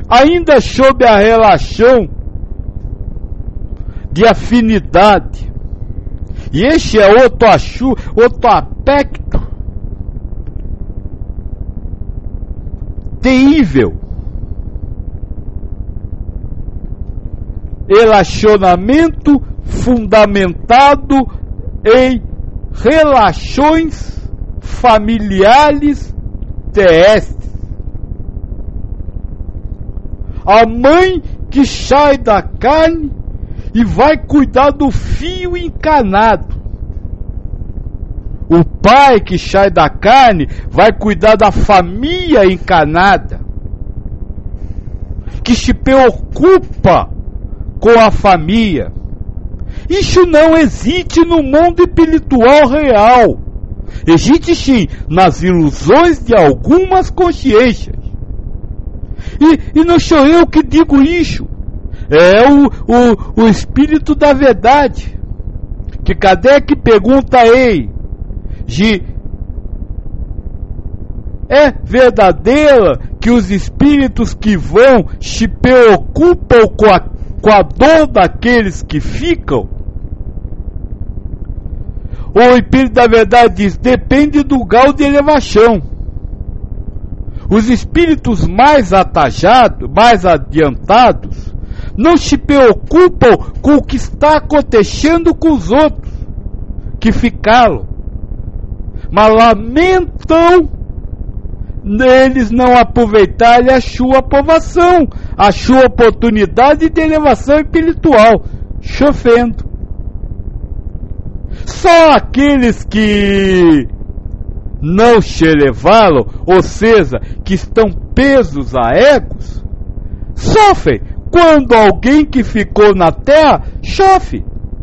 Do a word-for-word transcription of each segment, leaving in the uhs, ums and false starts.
ainda sob a relação de afinidade. E este é outro, achu, outro aspecto terrível. Relacionamento fundamentado em relações familiares terrestres. A mãe que sai da carne e vai cuidar do fio encarnado. O pai que sai da carne vai cuidar da família encarnada, que se preocupa com a família. Isso não existe no mundo espiritual real. Existe sim nas ilusões de algumas consciências. E, e não sou eu que digo isso. É o, o, o Espírito da Verdade. Que Kardec pergunta a ele: de, é verdadeira que os espíritos que vão se preocupam com a, com a dor daqueles que ficam? O Espírito da Verdade diz: depende do grau de elevação. Os espíritos mais atajados, mais adiantados, não se preocupam com o que está acontecendo com os outros que ficaram, mas lamentam eles não aproveitarem a sua aprovação, a sua oportunidade de elevação espiritual, chovendo. Só aqueles que não se elevaram, ou seja, que estão presos a egos, sofrem quando alguém que ficou na terra sofre.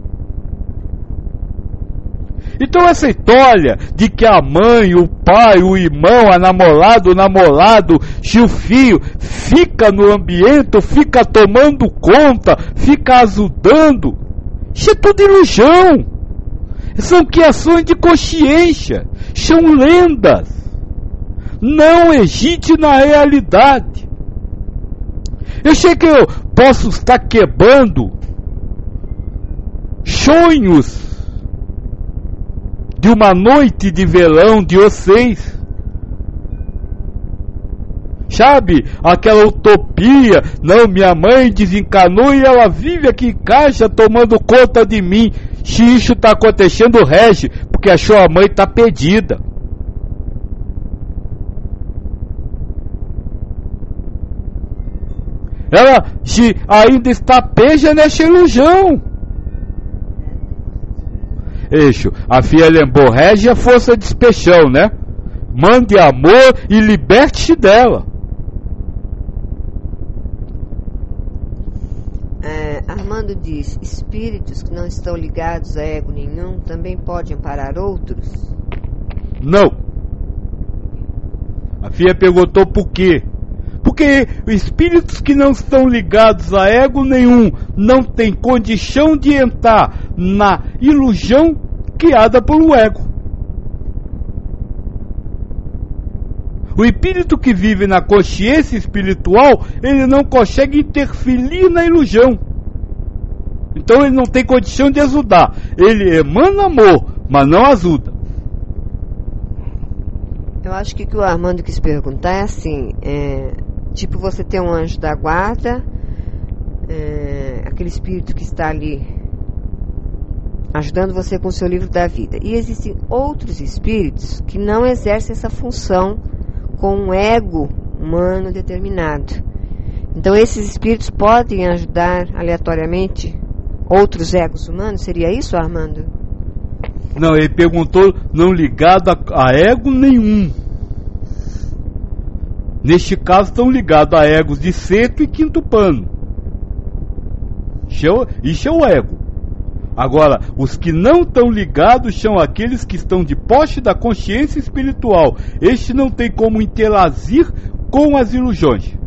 Então essa história de que a mãe, o pai, o irmão, a namorada, o namorado, se o filho fica no ambiente, fica tomando conta, fica ajudando, isso é tudo ilusão. São criações de consciência, são lendas, não existe na realidade. Eu sei que eu posso estar quebrando sonhos de uma noite de verão de vocês, sabe, aquela utopia, não, minha mãe desencanou e ela vive aqui em casa tomando conta de mim. Se isso está acontecendo, rege, porque a sua mãe está perdida. Ela se ainda está presa nessa ilusão. Eixo, a filha lembrou, rege a força de expressão, né? Mande amor e liberte-se dela. É, Armando diz: espíritos que não estão ligados a ego nenhum também podem amparar outros? Não. A filha perguntou por quê. Porque espíritos que não estão ligados a ego nenhum não têm condição de entrar na ilusão criada pelo ego. O espírito que vive na consciência espiritual, ele não consegue interferir na ilusão. Então ele não tem condição de ajudar. Ele emana amor, mas não ajuda. Eu acho que o que o Armando quis perguntar é assim, é, tipo, você tem um anjo da guarda, é, aquele espírito que está ali ajudando você com o seu livro da vida. E existem outros espíritos que não exercem essa função com um ego humano determinado. Então esses espíritos podem ajudar aleatoriamente outros egos humanos? Seria isso, Armando? Não, ele perguntou não ligado a, a ego nenhum. Neste caso estão ligados a egos de sexto e quinto plano. Isso é, isso é o ego. Agora, os que não estão ligados são aqueles que estão de posse da consciência espiritual. Este não tem como interagir com as ilusões.